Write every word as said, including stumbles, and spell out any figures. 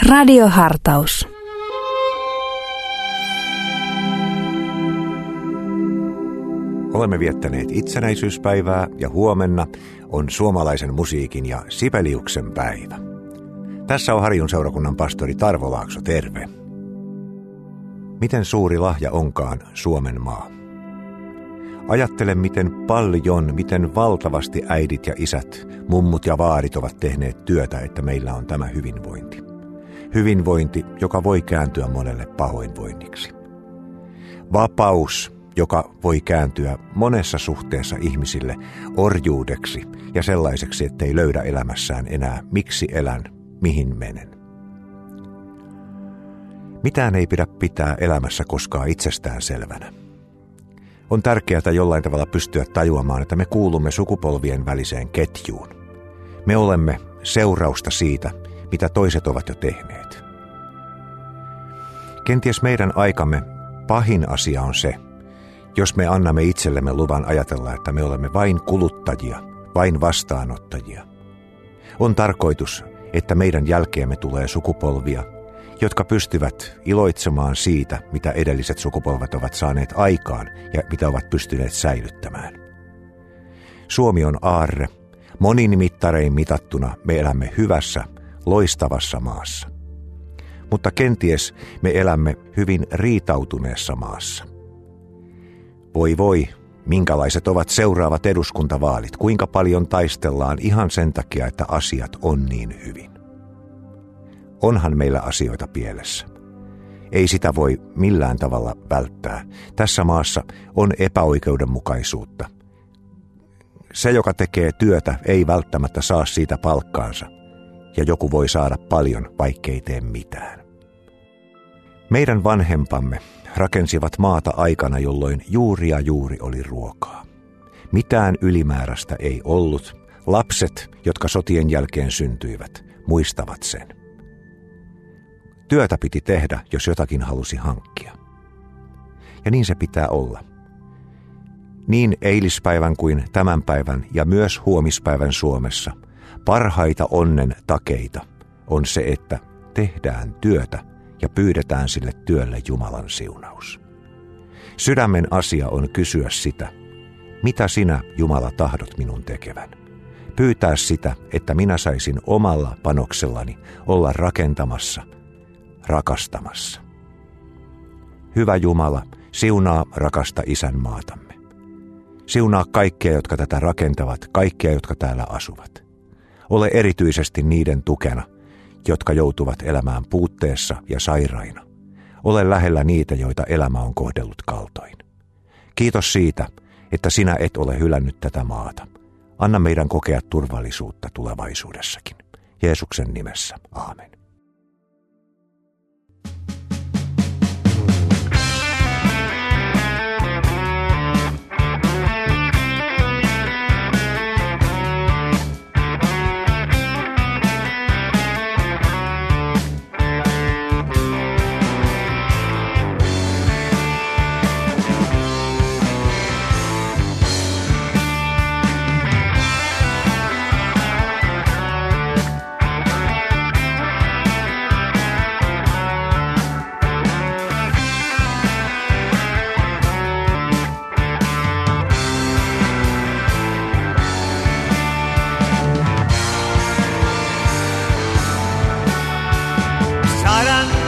Radiohartaus. Olemme viettäneet itsenäisyyspäivää ja huomenna on suomalaisen musiikin ja Sibeliuksen päivä. Tässä on Harjun seurakunnan pastori Tarvo Laakso, terve. Miten suuri lahja onkaan Suomen maa? Ajattele, miten paljon, miten valtavasti äidit ja isät, mummut ja vaarit ovat tehneet työtä, että meillä on tämä hyvinvointi. Hyvinvointi, joka voi kääntyä monelle pahoinvoinniksi. Vapaus, joka voi kääntyä monessa suhteessa ihmisille orjuudeksi ja sellaiseksi, ettei löydä elämässään enää miksi elän, mihin menen. Mitään ei pidä pitää elämässä koskaan itsestään selvänä. On tärkeää jollain tavalla pystyä tajuamaan, että me kuulumme sukupolvien väliseen ketjuun. Me olemme seurausta siitä, mitä toiset ovat jo tehneet. Kenties meidän aikamme pahin asia on se, jos me annamme itsellemme luvan ajatella, että me olemme vain kuluttajia, vain vastaanottajia. On tarkoitus, että meidän jälkeemme tulee sukupolvia, jotka pystyvät iloitsemaan siitä, mitä edelliset sukupolvet ovat saaneet aikaan ja mitä ovat pystyneet säilyttämään. Suomi on aarre. Monin mittarein mitattuna me elämme hyvässä, loistavassa maassa. Mutta kenties me elämme hyvin riitautuneessa maassa. Voi voi, minkälaiset ovat seuraavat eduskuntavaalit, kuinka paljon taistellaan ihan sen takia, että asiat on niin hyvin. Onhan meillä asioita pielessä. Ei sitä voi millään tavalla välttää. Tässä maassa on epäoikeudenmukaisuutta. Se, joka tekee työtä, ei välttämättä saa siitä palkkaansa, ja joku voi saada paljon, vaikkei tee mitään. Meidän vanhempamme rakensivat maata aikana, jolloin juuri ja juuri oli ruokaa. Mitään ylimääräistä ei ollut. Lapset, jotka sotien jälkeen syntyivät, muistavat sen. Työtä piti tehdä, jos jotakin halusi hankkia. Ja niin se pitää olla. Niin eilispäivän kuin tämän päivän ja myös huomispäivän Suomessa parhaita onnen takeita on se, että tehdään työtä ja pyydetään sille työlle Jumalan siunaus. Sydämen asia on kysyä sitä, mitä sinä, Jumala, tahdot minun tekevän. Pyytää sitä, että minä saisin omalla panoksellani olla rakentamassa, rakastamassa. Hyvä Jumala, siunaa rakasta isänmaatamme. Siunaa kaikkia, jotka tätä rakentavat, kaikkia, jotka täällä asuvat. Ole erityisesti niiden tukena, jotka joutuvat elämään puutteessa ja sairaina. Ole lähellä niitä, joita elämä on kohdellut kaltoin. Kiitos siitä, että sinä et ole hylännyt tätä maata. Anna meidän kokea turvallisuutta tulevaisuudessakin. Jeesuksen nimessä. Aamen. Saran